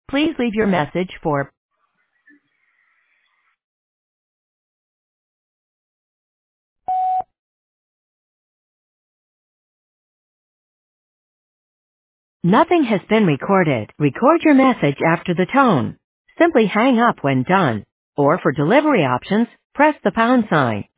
Please leave your message for nothing has been recorded. Record your message after the tone. Simply hang up when done. Or for delivery options, press the pound sign.